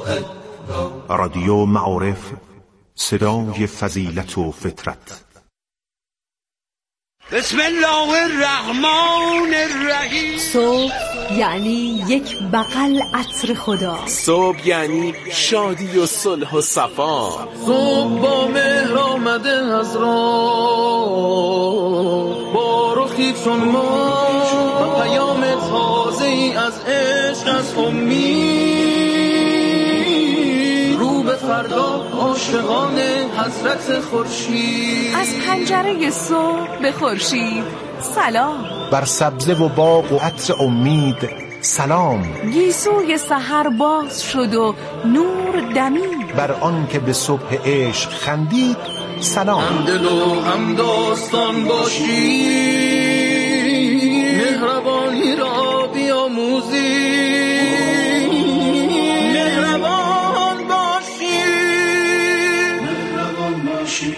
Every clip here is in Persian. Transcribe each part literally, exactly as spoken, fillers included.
رادیو معارف، صدای فضیلت و فطرت. بسم الله الرحمن الرحیم. صبح یعنی یک بغل عطر خدا. صبح یعنی شادی و صلح و صفا. صبح با مهر آمده از راه، با رخی چون ما پیام تازه ای از عشق، از امید، رو به فردا عاشقان حضرت خورشید. از پنجره صبح به خورشید سلام. بر سبزه و باغ و عطر امید سلام. گیسوی سحر باز شد و نور دمید. بر آن که به صبح عشق خندید سلام. همدل و هم داستان باشی، مهربانی را بیاموزی، مهربان باشی، مهربان باشی.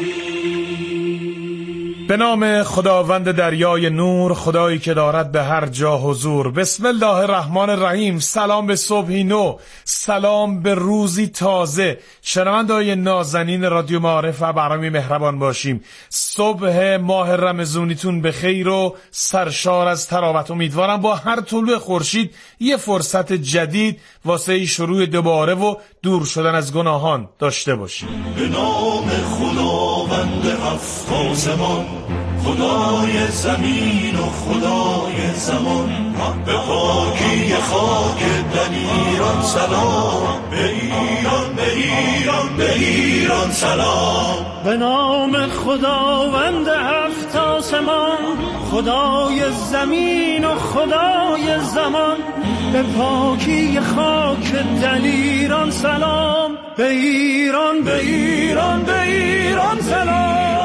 به نام خداوند دریای نور، خدایی که دارد به هر جا حضور. بسم الله الرحمن الرحیم. سلام به صبحی نو، سلام به روزی تازه. شنونده‌های نازنین رادیو معارف و برنامه مهربان باشیم. صبح ماه رمضونیتون به خیر و سرشار از تراوت. امیدوارم با هر طلوع خورشید یه فرصت جدید واسه شروع دوباره و دور شدن از گناهان داشته باشیم. به نام خداوند هفت آسمان، خدای زمین و خدای زمان، به پاکی خاک دلیران سلام، به ایران به ایران به ایران سلام. به نام خداوند هفت آسمان، خدای زمین و خدای زمان، به پاکی خاک دلیران سلام، به ایران به ایران به ایران سلام.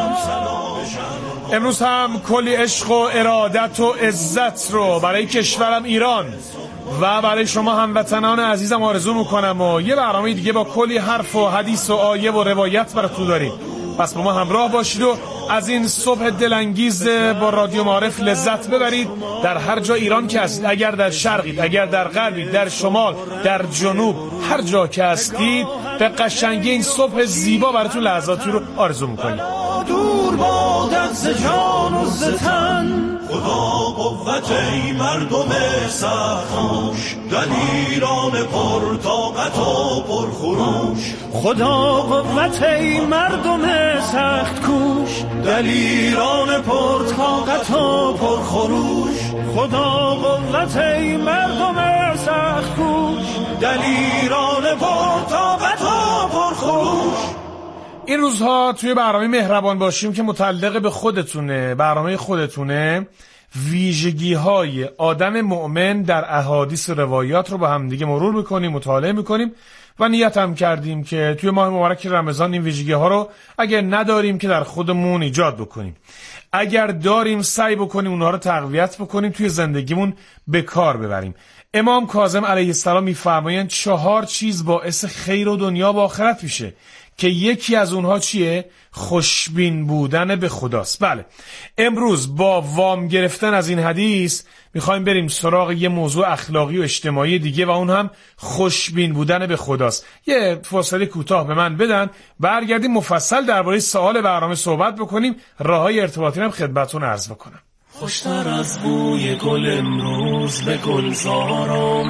امروز هم کلی عشق و ارادت و عزت رو برای کشورم ایران و برای شما هموطنان عزیزم آرزو میکنم و یه برنامه دیگه با کلی حرف و حدیث و آیه و روایت براتون داریم. پس با ما همراه باشید و از این صبح دلانگیز با رادیو معارف لذت ببرید. در هر جا ایران که هستید، اگر در شرقید، اگر در غربید، در شمال، در جنوب، هر جا که هستید، به قشنگی این صبح زیبا براتون لحظاتی رو آرزو میکنیم. دور باد از جان و ز تن، خدا قوت ای مردم سرخوش، دلیران پر طاقت و پر خروش. خدا قوت ای مردم سخت کوش، دلیران پر طاقت و پر خروش. خدا قوت ای مردم سخت کوش، دلیران پر طاقت و پر خروش. این روزها توی برنامه مهربان باشیم که متعلق به خودتونه، برنامه خودتونه، ویژگی های آدم مؤمن در احادیث و روایات رو با هم دیگه مرور میکنیم، مطالعه میکنیم و نیت هم کردیم که توی ماه مبارک رمضان این ویژگی ها رو اگر نداریم که در خودمون ایجاد بکنیم، اگر داریم سعی بکنیم اونها رو تقویت بکنیم، توی زندگیمون به کار ببریم. امام کاظم علیه السلام میفرمایند چهار چیز باعث خیر و دنیا و آخرت میشه که یکی از اونها چیه؟ خوشبین بودن به خداست. بله، امروز با وام گرفتن از این حدیث میخوایم بریم سراغ یه موضوع اخلاقی و اجتماعی دیگه و اون هم خوشبین بودن به خداست. یه فاصله کوتاه به من بدن، برگردیم مفصل درباره سوال برنامه صحبت بکنیم، راههای ارتباطی هم خدمتتون عرض بکنم. خوشتر از بوی گل امروز به گلزار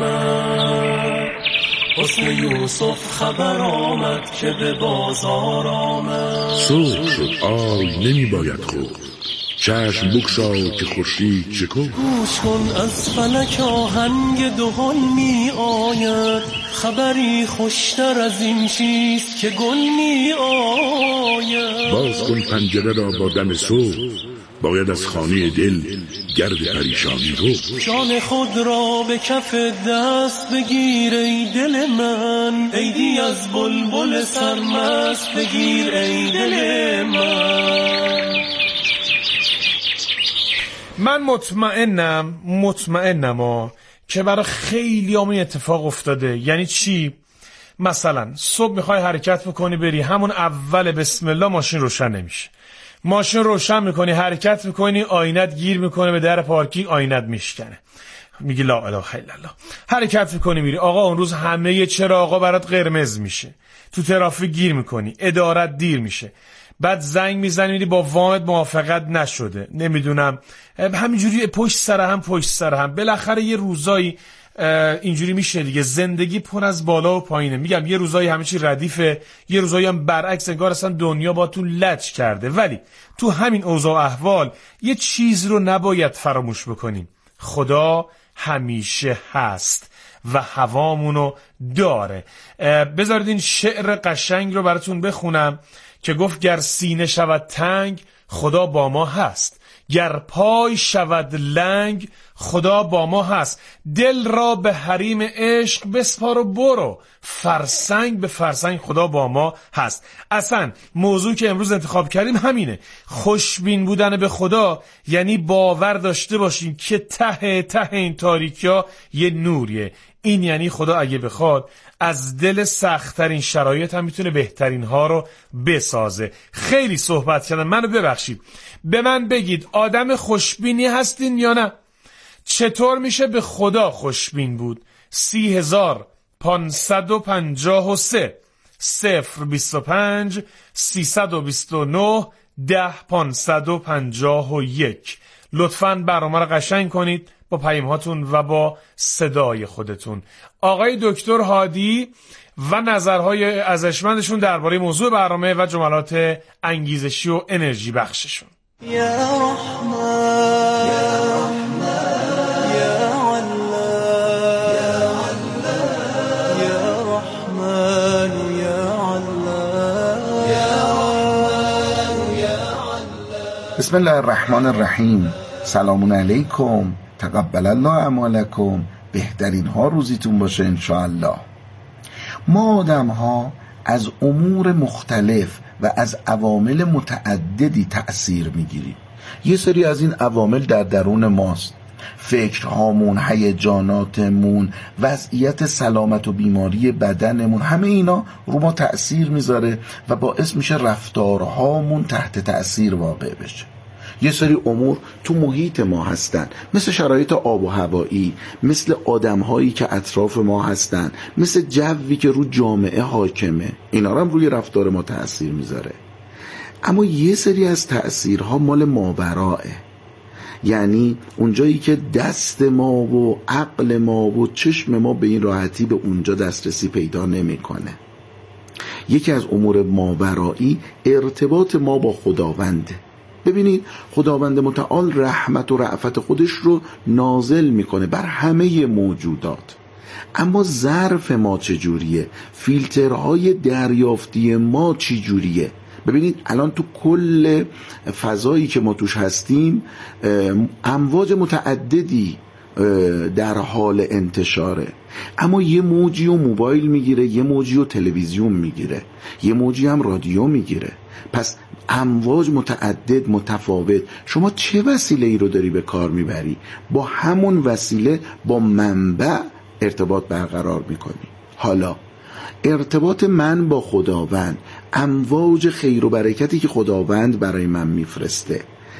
آمد، حسن یوسف خبر آمد که به بازار آمد. صبح شد آی نمی باید خود، چشم بکشا که خورشید شکفت. گوش کن از فلک آهنگ دهل می آید، خبری خوشتر از این چیست که گل می آید. باز کن پنجره را با دم صبح، باید از خانه دل گرد پریشانی رو. جان خود را به کف دست بگیر ای دل من، عیدی از بلبل سرمست بگیر ای دل من. من مطمئنم مطمئنم که برای خیلی همون اتفاق افتاده. یعنی چی؟ مثلا صبح میخوای حرکت بکنی بری، همون اول بسم الله ماشین روشن نمیشه، ماشین روشن میکنی حرکت میکنی، آینت گیر میکنه به در پارکینگ، آینت میشکنه. میگی لا اله الا الله، حرکت میکنی میری. آقا اون روز همه چراغا برات قرمز میشه، تو ترافیک گیر میکنی، ادارت دیر میشه، بعد زنگ میزنی میری با وامت موافقت نشده، نمیدونم همینجوری پشت سر هم پشت سر هم. بالاخره یه روزایی اینجوری میشه دیگه. زندگی پر از بالا و پایینه. میگم یه روزایی همه چی ردیفه، یه روزایی هم برعکس، انگار اصلا دنیا با تو لج کرده. ولی تو همین اوضاع احوال یه چیز رو نباید فراموش بکنیم: خدا همیشه هست و هوامونو داره. بذارید این شعر قشنگ رو براتون بخونم که گفت گر سینه شود تنگ خدا با ما هست، گر پای شود لنگ خدا با ما هست، دل را به حریم عشق بسپار و برو، فرسنگ به فرسنگ خدا با ما هست. اصلا موضوع که امروز انتخاب کردیم همینه. خوشبین بودن به خدا یعنی باور داشته باشیم که ته ته این تاریکیا یه نوریه. این یعنی خدا اگه بخواد از دل سخت‌ترین شرایط هم میتونه بهترین ها رو بسازه. خیلی صحبت کردم، منو ببخشید. به من بگید آدم خوشبینی هستین یا نه؟ چطور میشه به خدا خوشبین بود؟ سی هزار پانصد و پنجاه و سه صفر بیست و پنج سیصد و بیست و نه ده پانصد و پنجاه و یک. لطفاً برنامه رو قشنگ کنید با پیام هاتون و با صدای خودتون. آقای دکتر هادی و نظرهای ارزشمندشون درباره موضوع برنامه و جملات انگیزشی و انرژی بخششون. یا رحمان یا رحمان یا الله یا رحمان یا الله یا الله. بسم الله الرحمن الرحیم. سلام علیکم، تقبل الله اعمالکم. بهترین ها روزیتون باشه انشاءالله. ما آدم ها از امور مختلف و از عوامل متعددی تأثیر میگیریم. یه سری از این عوامل در درون ماست: فکرهامون، هیجاناتمون، وضعیت سلامت و بیماری بدنمون. همه اینا رو ما تأثیر میذاره و باعث میشه رفتارهامون تحت تأثیر واقع بشه. یه سری امور تو محیط ما هستن، مثل شرایط آب و هوایی، مثل آدم‌هایی که اطراف ما هستن، مثل جوی که رو جامعه حاکمه. اینا رو هم روی رفتار ما تأثیر میذاره. اما یه سری از تأثیرها مال ماورائه، یعنی اونجایی که دست ما و عقل ما و چشم ما به این راحتی به اونجا دسترسی پیدا نمیکنه. یکی از امور ماورایی ارتباط ما با خداونده. ببینید خداوند متعال رحمت و رأفت خودش رو نازل میکنه بر همه موجودات، اما ظرف ما چجوریه؟ فیلترهای دریافتی ما چجوریه؟ ببینید الان تو کل فضایی که ما توش هستیم امواج متعددی در حال انتشاره، اما یه موجی و موبایل میگیره، یه موجی و تلویزیون میگیره، یه موجی هم رادیو میگیره. پس امواج متعدد، متفاوت. شما چه وسیله ای رو داری به کار میبری؟ با همون وسیله با منبع ارتباط برقرار میکنی. حالا ارتباط من با خداوند، امواج خیر و برکتی که خداوند برای من میفرسته،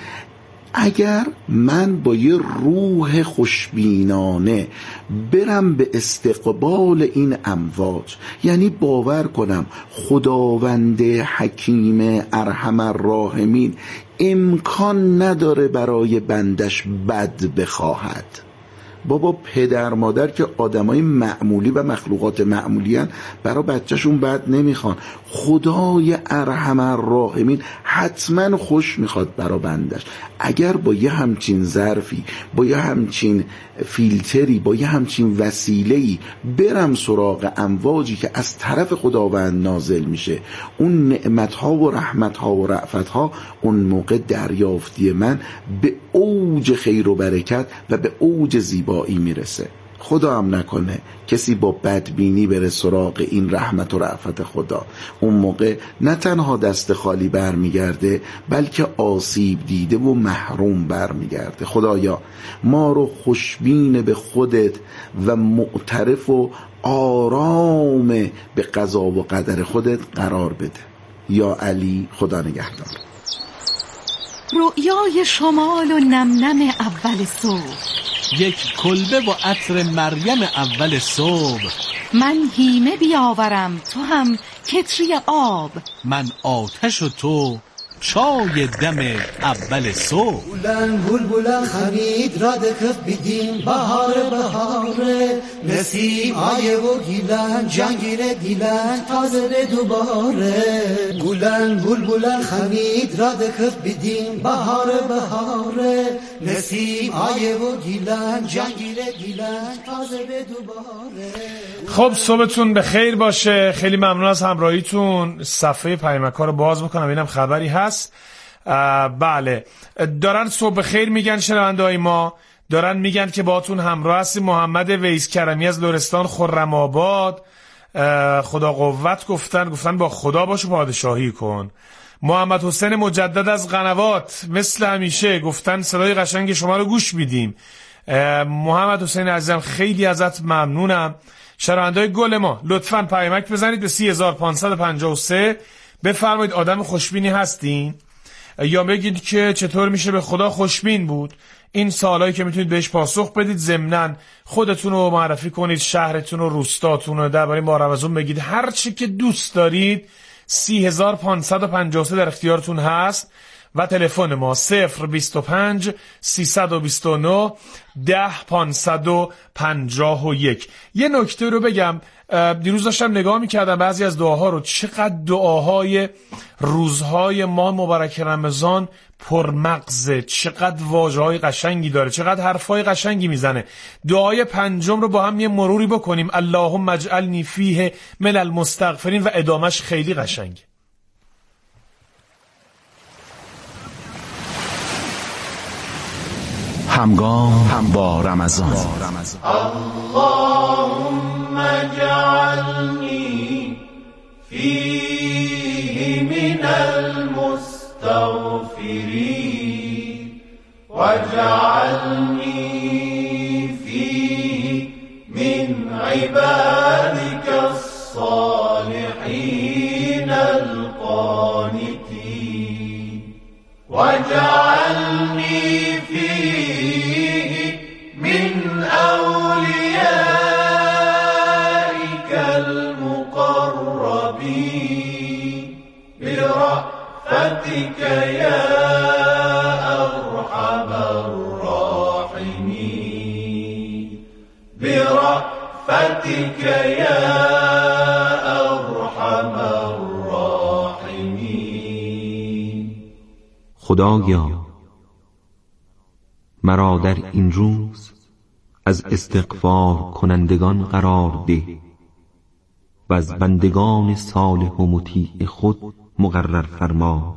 اگر من با یه روح خوشبینانه برم به استقبال این امواج، یعنی باور کنم خداوند حکیم ارحم الراحمین امکان نداره برای بندش بد بخواهد. بابا پدر مادر که آدمای معمولی و مخلوقات معمولی هن، برای بچهشون بد نمیخوان. خدای ارحم الراحمین حتما خوش میخواد برای بندش. اگر با یه همچین ظرفی، با یه همچین فیلتری، با یه همچین وسیله‌ای برم سراغ امواجی که از طرف خداوند نازل میشه، اون نعمتها و رحمتها و رأفتها، اون موقع دریافتی من به اوج خیر و برکت و به اوج زیبایی میرسه. خدا هم نکنه کسی با بدبینی بره سراغ این رحمت و رأفت خدا. اون موقع نه تنها دست خالی برمیگرده، بلکه آسیب دیده و محروم برمیگرده. خدایا ما رو خوشبین به خودت و معترف و آرام به قضا و قدر خودت قرار بده. یا علی، خدا نگهدار. رؤیای شمال و نم نم اول صبح، یک کلبه و عطر مریم اول صبح. من هیمه بیاورم تو هم کتری آب. من آتش و تو چای دم اول صبح. بلن بلبلن خمید را دکف بیدیم بهار بهاره، نسیم آیه و گیلن جنگیر دیلن تازه به دوباره. بلن بلبلن خمید را دکف بیدیم بهار بهاره، نسیم آیه و گیلن جنگیر دیلن تازه به دوباره. خب صبحتون به خیر باشه. خیلی ممنون از همراهیتون. صفحه پیامک‌ها رو باز میکنم ببینم خبری هست. بله دارن صبح خیر میگن شنونده‌های ما، دارن میگن که باهاتون همراه هستیم. محمد ویس کرمی از لرستان خرم آباد، خدا قوت گفتن، گفتن با خدا باش و پادشاهی کن. محمد حسین مجدد از قنوات مثل همیشه گفتن صدای قشنگ شما رو گوش میدیم. محمد حسین عزیزم خیلی ازت ممنونم. شنونده‌های گل ما لطفاً پیامک بزنید به سی هزار و پانصد و پنجاه و سه، بفرمایید آدم خوشبینی هستین یا بگید که چطور میشه به خدا خوشبین بود. این سوالایی که میتونید بهش پاسخ بدید. ضمناً خودتون رو معرفی کنید، شهرتون و روستاتون رو درباره ماه رمضان بگید، هر چی که دوست دارید. سی هزار و پانصد و پنجاه و سه در اختیارتون هست و تلفن ما صفر بیست و پنج سیصد و بیست و نه ده پانصد و پنجاه و یک. یه نکته رو بگم، دیروز داشتم نگاه میکردم بعضی از دعاها رو، چقدر دعاهای روزهای ماه مبارک رمضان پرمغزه، چقدر واژه‌های قشنگی داره، چقدر حرفای قشنگی میزنه. دعای پنجم رو با هم یه مروری بکنیم، اللهم اجعلنی فیه من المستغفرین، و ادامش خیلی قشنگه. همگام هم با رمضان. اللهم اجعلنی فیه من المستغفرین واجعلنی فیه من عبادك الصالحین القانتین واجعلنی فیه من اولیائك المقربین برحمتك یا ارحم الراحمین برحمتك یا ارحم الراحمین. خدایا مرا در این روز از استغفار کنندگان قرار ده و از بندگان صالح و مطیع خود مقرر فرما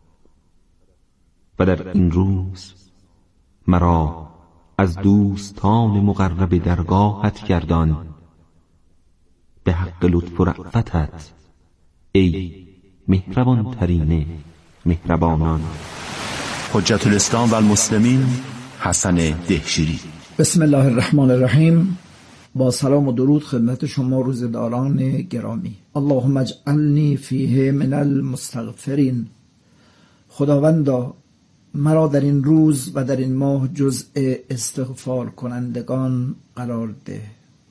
و در این روز مرا از دوستان مقرب درگاهت گردان به حق لطف و رأفتت ای مهربان ترین مهربانان. حجت الاسلام و المسلمین حسن دهشیری. بسم الله الرحمن الرحیم. با سلام و درود خدمت شما روزداران گرامی. اللهم اجعلنی فیه من المستغفرین. خداوندا مرا در این روز و در این ماه جزء استغفار کنندگان قرار ده.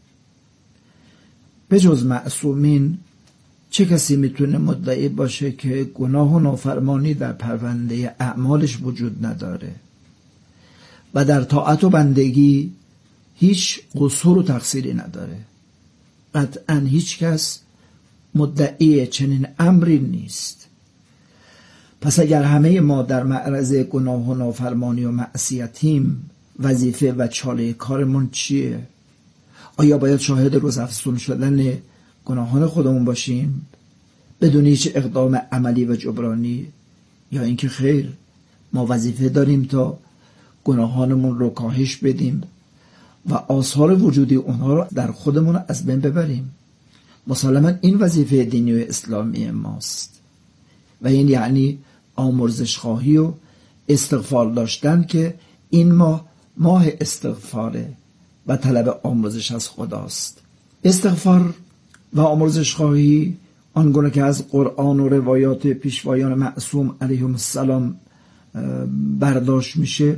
به جز معصومین چه کسی میتونه مدعی باشه که گناه و نافرمانی در پرونده اعمالش وجود نداره و در طاعت و بندگی هیچ قصور و تقصیری نداره؟ قطعا هیچ کس مدعی چنین امری نیست. پس اگر همه ما در معرض گناه و نافرمانی و معصیتیم، وظیفه و چاله کارمون چیه؟ آیا باید شاهد روزافزون شدن گناهان خودمون باشیم بدون هیچ اقدام عملی و جبرانی، یا اینکه خیر ما وظیفه داریم تا گناهانمون رو کاهش بدیم و آثار وجودی اونها رو در خودمون از بین ببریم؟ مسلماً این وظیفه دینی و اسلامی ماست و این یعنی آمرزش خواهی و استغفار داشتن که این ماه ماه استغفاره و طلب آمرزش از خداست. استغفار و آمرزش خواهی آنگونه که از قرآن و روایات پیشوایان معصوم علیهم السلام برداشت میشه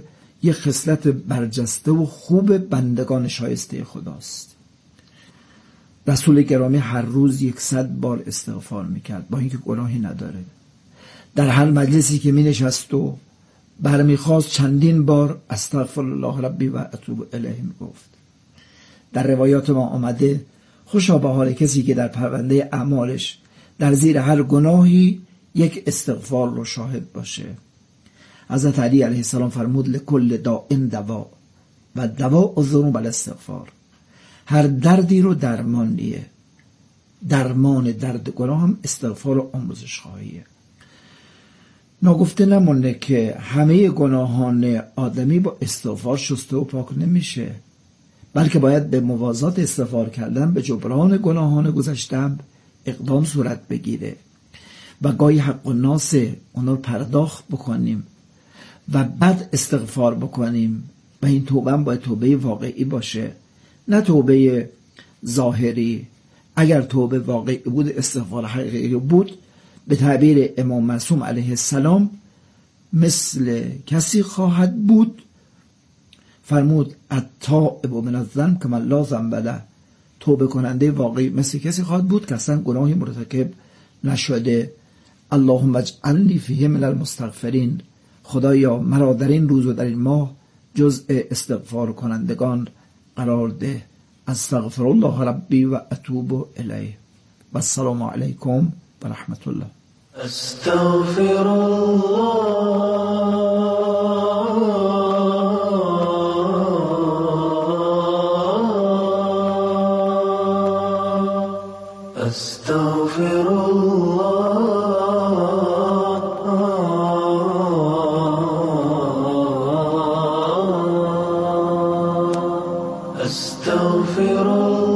یک خصلت برجسته و خوب بندگان شایسته خداست. رسول گرامی هر روز یکصد بار استغفار میکرد با اینکه گناهی نداره. در هر مجلسی که می نشست و برمیخواست چندین بار استغفر الله ربی و اتوب الیه گفت. در روایات ما آمده خوشا به حال کسی که در پرونده اعمالش در زیر هر گناهی یک استغفار رو شاهد باشه. حضرت علی علیه السلام فرمود لکل داء دوا و دواء الذنوب الاستغفار. هر دردی رو درمانیه، درمان درد گناه هم استغفار و آمرزش خواهیه. ناگفته نمونه که همه گناهان آدمی با استغفار شسته و پاک نمیشه، بلکه باید به موازات استغفار کردن به جبران گناهان گذشتم اقدام صورت بگیره و گاهی حق الناس اونا رو پرداخت بکنیم و بعد استغفار بکنیم و این توبه هم باید توبه واقعی باشه، نه توبه ظاهری. اگر توبه واقعی بود، استغفار حقیقی بود، به تعبیر امام معصوم علیه السلام مثل کسی خواهد بود فرمود التائب من الذنب کمن لا ذنب له. توبه کننده واقعی مثل کسی خواهد بود که اصلا گناهی مرتکب نشده. اللهم اجعلنی فیه من المستغفرین. خدایا مرا در این روز و در این ماه جزء استغفار کنندگان قرار ده. استغفر الله ربی و اتوب الیه. و السلام علیکم و رحمت الله. استغفر الله استغفر الله استغفر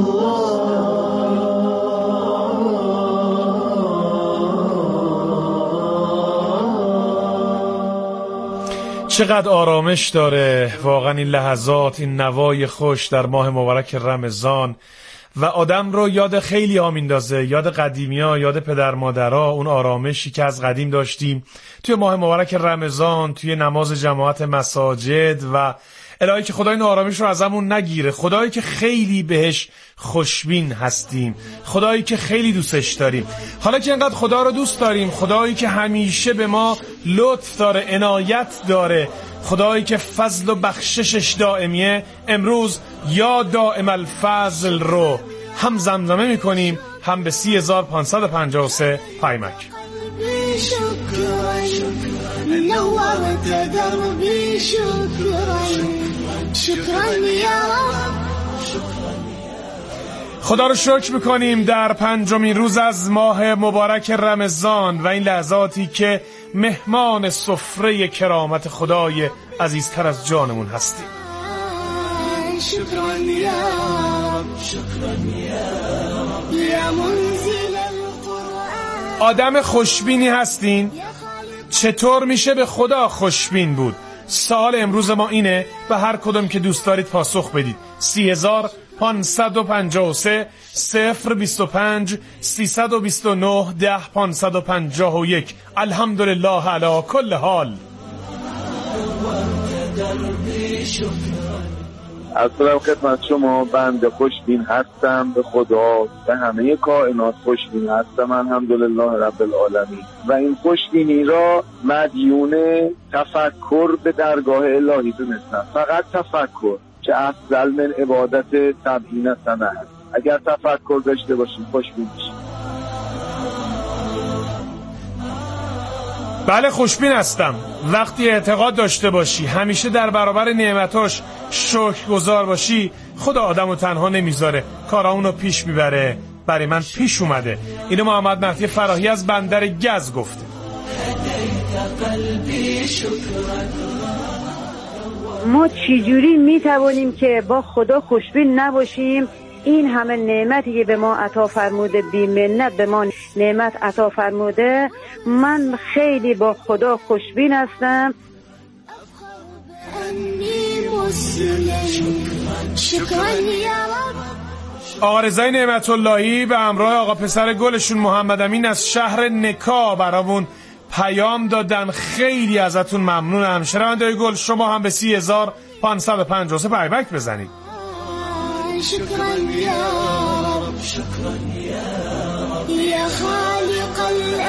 چقدر آرامش داره واقعا این لحظات، این نوای خوش در ماه مبارک رمضان و آدم رو یاد خیلی ها میندازه، یاد قدیمی ها، یاد پدر مادرها، اون آرامشی که از قدیم داشتیم توی ماه مبارک رمضان، توی نماز جماعت مساجد و الهی که خدای این آرامش رو ازمون نگیره. خدایی که خیلی بهش خوشبین هستیم، خدایی که خیلی دوستش داریم. حالا که اینقدر خدا رو دوست داریم، خدایی که همیشه به ما لطف داره، عنایت داره، خدایی که فضل و بخششش دائمیه، امروز یا دائم الفضل رو هم زمزمه میکنیم هم به سی هزار و پانصد و پنجاه و سه پیمک. نورت دربي شكرا شكرا يا رب. خدا رو شکر میکنیم در پنجمین روز از ماه مبارک رمضان و این لحظاتی که مهمان سفره کرامت خدای عزیزتر از جانمون هستیم. شكرا يا رب شكرا يا رب يا منزل القرآن. آدم خوشبینی هستین؟ چطور میشه به خدا خوشبین بود؟ سوال امروز ما اینه و هر کدوم که دوست دارید پاسخ بدید. سی هزار پانصد و پنجاه و سه صفر بیست و پنج سیصد و بیست و نه ده پانصد و پنجاه و یک. الحمدلله علی کل حال. اصلا خدمت شما، بنده خوشبین هستم به خدا، به همه کائنات خوشبین هستم الحمدلله رب العالمین و این خوشبینی را مدیون تفکر به درگاه الهی دونستم. فقط تفکر که افضل من عبادت سبعین سنه هست. اگر تفکر داشته باشیم خوشبین میشیم. بله خوشبین هستم. وقتی اعتقاد داشته باشی، همیشه در برابر نعمتاش شکرگزار باشی، خدا آدمو تنها نمیذاره، کارا اونو پیش میبره. برای من پیش اومده. اینو محمد مهدی فراهی از بندر گز گفته. ما چجوری میتوانیم که با خدا خوشبین نباشیم؟ این همه نعمتی که به ما عطا فرموده، بی منت به ما نعمت عطا فرموده. من خیلی با خدا خوشبین هستم. آقا رضای نعمت اللهی به همراه آقا پسر گلشون محمد امین از شهر نکا برامون پیام دادن. خیلی ازتون ممنونم. شنونده‌های گل شما هم به سی هزار پانصد و پنجاه و سه پیبک بزنید. شكرا يا رب شكرا يا خالق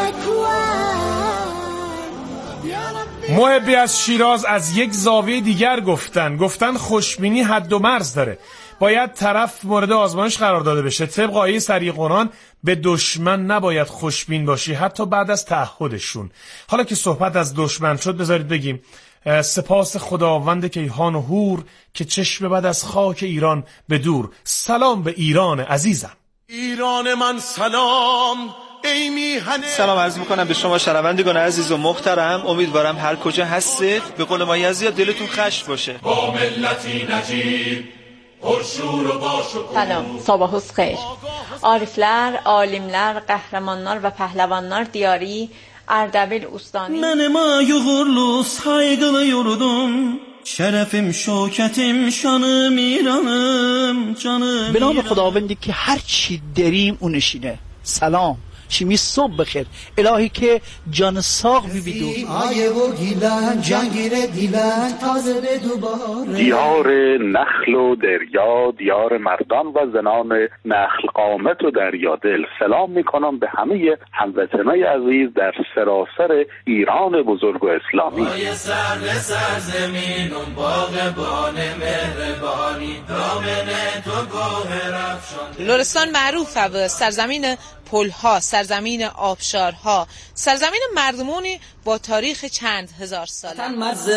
الأكوان. محبی از شیراز از یک زاویه دیگر گفتن گفتن خوشبینی حد و مرز داره، باید طرف مورد آزمایش قرار داده بشه. طبق آیه سری قرآن به دشمن نباید خوشبین باشی حتی بعد از تعهدشون. حالا که صحبت از دشمن شد بذارید بگیم سپاس خداوند کیهان و هور که چشم بد از خاک ایران به دور. سلام به ایران عزیزم. ایران من سلام ای میهن. سلام عرض میکنم به شما شنوندگان عزیز و محترم. امیدوارم هر کجا هستید به قول ما یزدیا دلتون خشک باشه. با ملتی نجیب پرشور و باشکوه. سلام sabahınız xeyir. Ariflər, alimlər, qəhrəmanlar və pəhləvanlar diyarı Ərdəbil Ustani. Mənim ayuğurlu saygılı yurdum, şərəfim, şökətim, şanım İranım, canım. به نام خداوندی که هر چی داریم اونشینه. سلام شیمی صبح بخیر. الهی که جان ساق بی بدون آیه و گیلن جنگیر دیلن تازه به دوباره. دیار نخل و دریا، دیار مردان و زنان نخل قامت و دریا دل. سلام میکنم به همه هموطنای عزیز در سراسر ایران بزرگ و اسلامی. آیه سر به سر زمین اون باغبان مهربانی دامن تو گوهر افشان. لرستان معروفه به سرزمین پلها، سرزمین آبشارها، سرزمین مردمونی با تاریخ چند هزار ساله. وطن مرز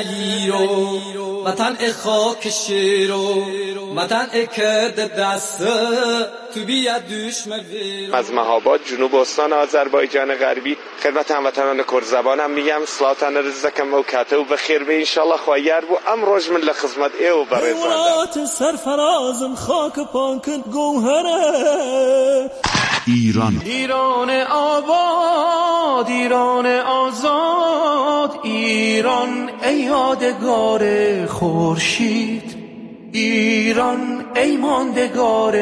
دلیرو، وطن خاک شیرو، وطن کرد دست تو بیاد دشمن ویرو. از مهاباد جنوب استان آذربایجان غربی خدمت هموطنان کرد میگم سلامتان رزقکم و کاته و بخیر به انشالله خوایر بو ام روز من لخدمت ایو برای زنده سرفرازم خاک پانکت گوهره. ایران ایران آباد، ایران آزاد، ایران ای یادگار خورشید، ایران ای ماندگار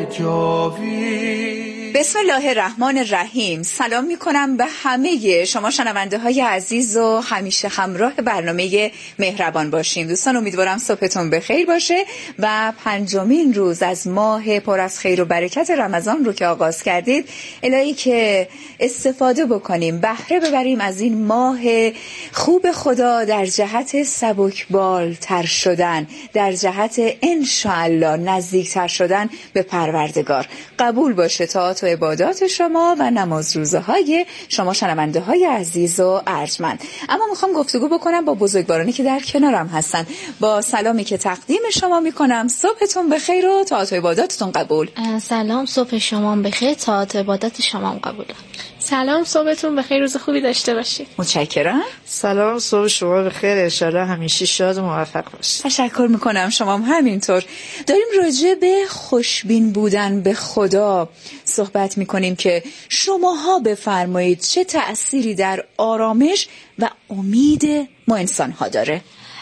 جاوید. بسم الله الرحمن الرحیم. سلام می کنم به همه شما شنونده های عزیز و همیشه همراه برنامه مهربان باشیم. دوستان امیدوارم صبحتون بخیر باشه و پنجمین روز از ماه پر از خیر و برکت رمضان رو که آغاز کردید الهی که استفاده بکنیم، بهره ببریم از این ماه خوب خدا در جهت سبکبال تر شدن، در جهت انشاءالله نزدیک تر شدن به پروردگار. قبول باشه طاعت و عبادات شما و نماز روزه های شما شنونده های عزیز و ارجمند. اما میخوام گفتگو بکنم با بزرگوارانی که در کنارم هستن. با سلامی که تقدیم شما میکنم صبحتون بخیر و طاعت و عباداتتون قبول. سلام، صبح شما بخیر، طاعت و عبادات شما هم قبول. سلام، صبحتون بخیر، روز خوبی داشته باشید. متشکرم. سلام، صبح شما بخیر، ان شاءالله همیشه شاد و موفق باشید. تشکر میکنم، شما هم همینطور. داریم راجع به خوشبین بودن به خدا صحبت میکنیم که شماها بفرمایید چه تأثیری در آرامش و امید ما انسان ها داره؟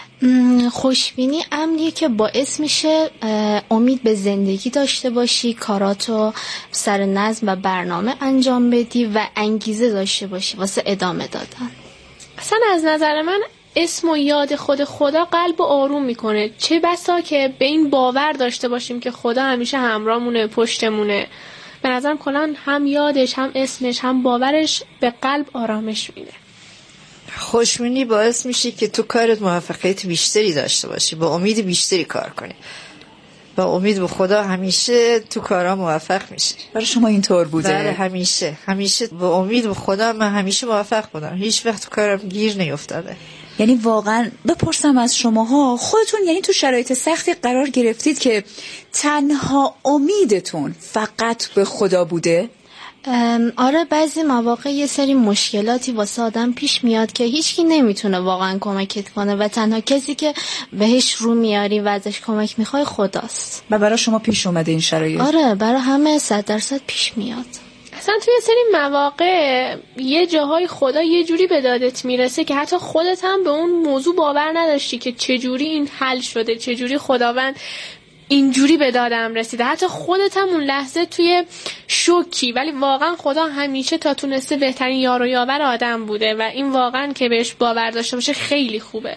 خوشبینی امریه که باعث میشه امید به زندگی داشته باشی، کاراتو سر نظم و برنامه انجام بدی و انگیزه داشته باشی واسه ادامه دادن. اصلا از نظر من اسم و یاد خود خدا قلب آروم میکنه. چه بسا که به این باور داشته باشیم که خدا همیشه همراهمونه، پشتمونه. به نظرم کلا هم یادش، هم اسمش، هم باورش به قلب آرامش میده. خوشبینی باعث میشه که تو کارت موفقیت بیشتری داشته باشی، با امید بیشتری کار کنی. با امید به خدا همیشه تو کارا موفق میشی. برای شما اینطور بوده؟ بله، همیشه همیشه با امید به خدا من همیشه موفق بودم، هیچ وقت تو کارم گیر نیفتاده. یعنی واقعا بپرسم از شماها، خودتون یعنی تو شرایط سختی قرار گرفتید که تنها امیدتون فقط به خدا بوده؟ آره، بعضی مواقع یه سری مشکلاتی واسه آدم پیش میاد که هیچکی نمیتونه واقعا کمکت کنه و تنها کسی که بهش رو میاری و ازش کمک میخوای خداست. و برای شما پیش اومده این شرایط؟ آره، برای همه صد درصد پیش میاد. اصلا توی سری مواقع یه جاهای خدا یه جوری به دادت میرسه که حتی خودت هم به اون موضوع باور نداشتی که چجوری این حل شده، چجوری خداوند اینجوری به دادم رسیده. حتی خودت هم اون لحظه توی شوکی، ولی واقعا خدا همیشه تا تونسته بهترین یار و یاور آدم بوده و این واقعا که بهش باور داشته باشه خیلی خوبه.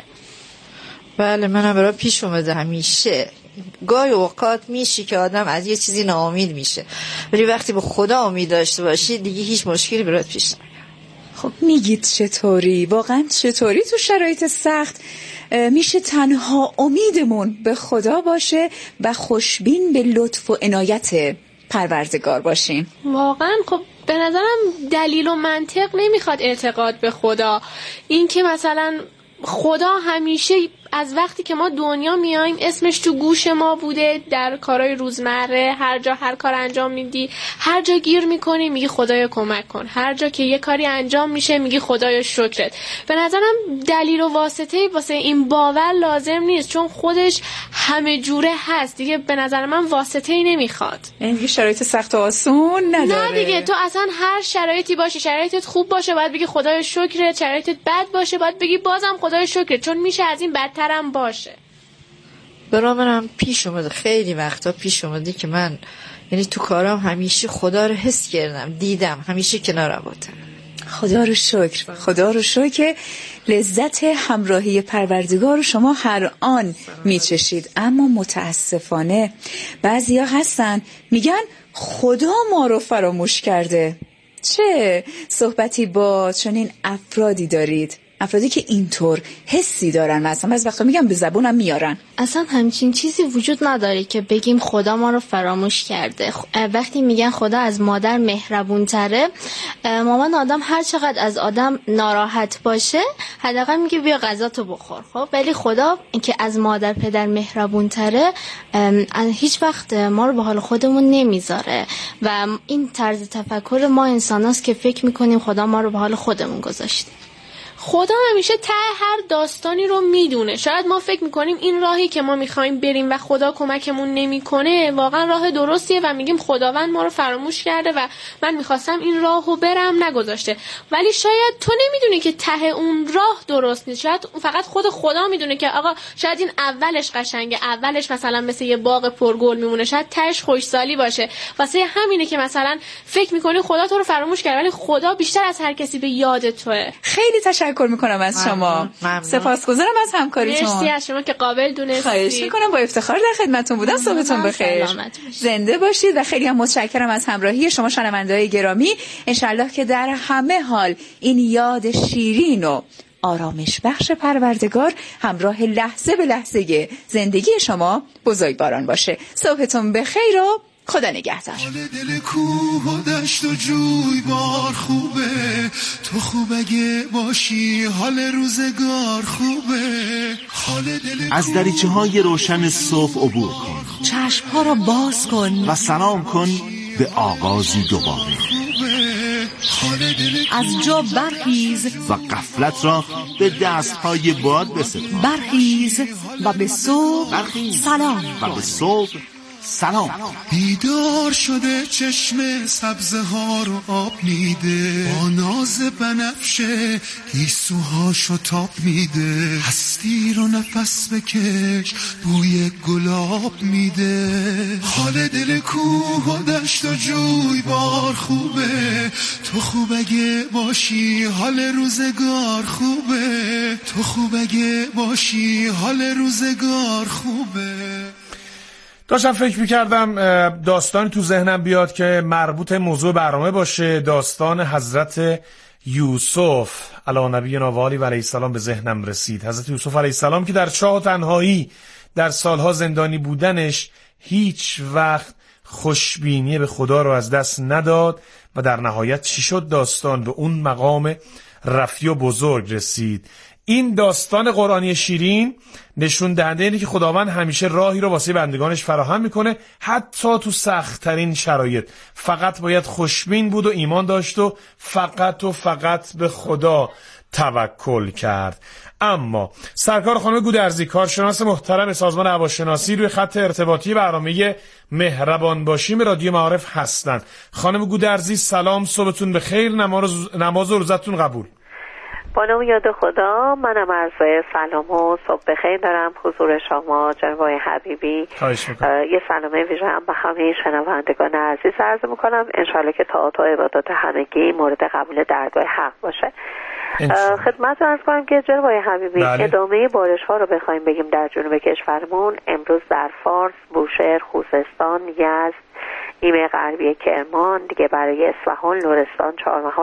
بله منم برای پیش اومده همیشه. گاهی اوقات میشه که آدم از یه چیزی ناامید میشه، ولی وقتی به خدا امید داشته باشی دیگه هیچ مشکلی برات پیش نمیاد. خب میگید چطوری؟ واقعا چطوری تو شرایط سخت میشه تنها امیدمون به خدا باشه و خوشبین به لطف و عنایت پروردگار باشیم؟ واقعا خب به نظرم دلیل و منطق نمیخواد اعتقاد به خدا. این که مثلا خدا همیشه از وقتی که ما دنیا میایم اسمش تو گوش ما بوده، در کارهای روزمره هر جا هر کار انجام میدی، هر جا گیر میکنی میگی خدایا کمک کن، هر جا که یه کاری انجام میشه میگی خدایا شکرت. به نظرم دلیل و واسطه واسه این باور لازم نیست، چون خودش همه جوره هست دیگه. به نظر من واسطه ای نمیخواد. این دیگه شرایط سخت و آسون نداره. نه دیگه، تو اصلا هر شرایطی باشه، شرایطت خوب باشه باید بگی خدایا شکرت، شرایطت بد باشه باید بگی بازم خدایا شکرت، چون میشه از این بد ترم باشه. برای منم پیش اومده، خیلی وقتا پیش اومده که من یعنی تو کارام همیشه خدا رو حس کردم، دیدم، همیشه کنارم بودم. خدا رو شکر، خدا رو شکر. لذت همراهی پروردگار رو شما هر آن میچشید، اما متاسفانه بعضیا هستن میگن خدا ما رو فراموش کرده. چه صحبتی با چنین افرادی دارید؟ افرادی که اینطور حسی دارن، مثلا از وقتا میگم به زبونم میارن. اصلا همچین چیزی وجود نداره که بگیم خدا ما رو فراموش کرده. وقتی میگن خدا از مادر مهربون تره، مامان آدم هر چقدر از آدم ناراحت باشه حداقل میگه بیا غذاتو بخور، خب ولی خدا که از مادر پدر مهربون تره هیچ وقت ما رو به حال خودمون نمیذاره و این طرز تفکر ما انساناست که فکر میکنیم خدا ما رو به حال خودمون گذاشته. خدا همیشه ته هر داستانی رو میدونه. شاید ما فکر میکنیم این راهی که ما میخوایم بریم و خدا کمکمون نمیکنه واقعا راه درستیه و میگیم خداوند ما رو فراموش کرده و من میخواستم این راهو برم نگذاشته، ولی شاید تو نمیدونی که ته اون راه درست نیست. شاید فقط خود خدا میدونه که آقا شاید این اولش قشنگه، اولش مثلا مثل یه باغ پرگل میمونه، شاید تهش خوشسالی باشه. واسه همینه که مثلا فکر میکنی خدا تو رو فراموش کرده، ولی خدا بیشتر از هر کسی به یاد توئه. خیلی تشکر میکنم از شما. سپاسگزارم از همکاریتون. مرسی از شما که قابل دونستید. خواهش میکنم، با افتخار در خدمتتون بودم. صبحتون بخیر، زنده باشید و خیلی هم متشکرم از همراهی شما شنونده‌های گرامی. انشالله که در همه حال این یاد شیرین و آرامش بخش پروردگار همراه لحظه به لحظه زندگی شما بزرگواران باشه. صبحتون بخیر و خدا نگهدار. حال دل کوه و دشت و جوی بار خوبه، تو خوب اگه باشی حال روزگار خوبه. حال دل از دریچه های روشن صبح عبور کن، چشم ها را باز کن و سلام کن به آغازی دوباره. از جا برخیز و غفلت را به دستهای باد بسپار. برخیز و به صبح برخیز. سلام و به صبح سلام. بیدار شده چشم سبزه ها رو آب میده، با ناز بنفشه گیسوهاشو تاب میده. هستی رو نفس بکش بوی گلاب میده. حال دل کوه و دشت و جوی بار خوبه، تو خوب اگه باشی حال روزگار خوبه. تو خوب اگه باشی حال روزگار خوبه. داشتم فکر میکردم داستانی تو ذهنم بیاد که مربوط موضوع برنامه باشه. داستان حضرت یوسف علی نبینا و آله و علیه السلام به ذهنم رسید. حضرت یوسف علیه السلام که در چاه و تنهایی در سالها زندانی بودنش هیچ وقت خوشبینی به خدا رو از دست نداد و در نهایت چی شد؟ داستان به اون مقام رفیع و بزرگ رسید. این داستان قرآنی شیرین نشون دهنده اینه که خداوند همیشه راهی رو واسه بندگانش فراهم میکنه، حتی تو سخت ترین شرایط. فقط باید خوشبین بود و ایمان داشت و فقط و فقط به خدا توکل کرد. اما سرکار خانم گودرزی، کارشناس محترم سازمان هواشناسی، روی خط ارتباطی برنامه مهربان باشیم رادیو معارف هستند. خانم گودرزی سلام، صبحتون بخیر، نماز نماز و روزتون قبول. با نام یاد خدا. منم عرض سلام و صبح بخیر دارم حضور شما جناب حبیبی. یه سلام ویژه هم به همه شنوندگان عزیز عرض میکنم. انشالله که طاعات و عبادات همگی مورد قبول درگاه حق باشه. خدمت عرض کنم که جناب حبیبی بله. ادامه بارش ها رو بخوایم بگیم در جنوب کشورمون، امروز در فارس، بوشهر، خوزستان، یزد، نیمه غربی کرمان، دیگه برای اصفهان، لرستان، چهارمحال